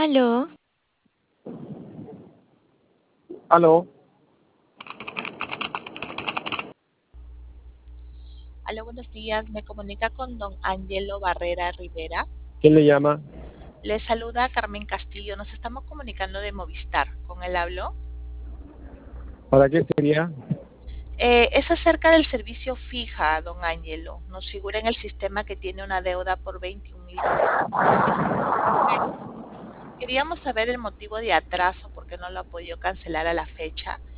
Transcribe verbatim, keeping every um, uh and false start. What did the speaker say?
Aló, Aló, Aló, buenos días. Me comunica con don Angelo Barrera Rivera. ¿quién le llama? Le saluda Carmen Castillo. Nos estamos comunicando de Movistar. ¿Con él hablo? ¿Para qué sería? Eh, es acerca del servicio fija, don Angelo. Nos figura en el sistema que tiene una deuda por veintiún mil pesos. Queríamos saber el motivo de atraso, porque no lo ha podido cancelar a la fecha,